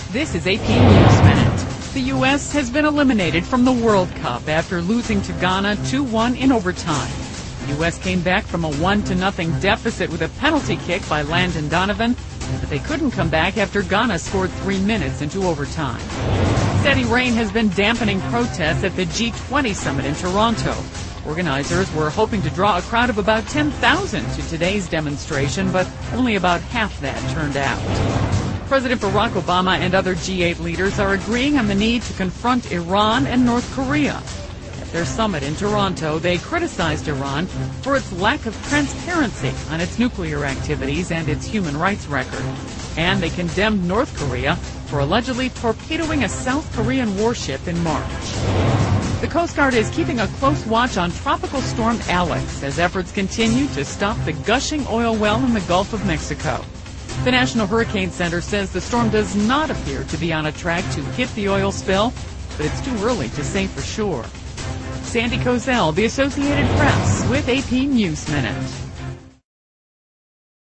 This is AP News Minute. The U.S. has been eliminated from the World Cup after losing to Ghana 2-1 in overtime. The U.S. came back from a 1-0 deficit with a penalty kick by Landon Donovan, but they couldn't come back after Ghana scored 3 minutes into overtime. Steady rain has been dampening protests at the G20 summit in Toronto. Organizers were hoping to draw a crowd of about 10,000 to today's demonstration, but only about half that turned out. President Barack Obama and other G8 leaders are agreeing on the need to confront Iran and North Korea. At their summit in Toronto, they criticized Iran for its lack of transparency on its nuclear activities and its human rights record. And they condemned North Korea for allegedly torpedoing a South Korean warship in March. The Coast Guard is keeping a close watch on Tropical Storm Alex as efforts continue to stop the gushing oil well in the Gulf of Mexico. The National Hurricane Center says the storm does not appear to be on a track to hit the oil spill, but it's too early to say for sure. Sandy Kozel, The Associated Press, with AP News Minute.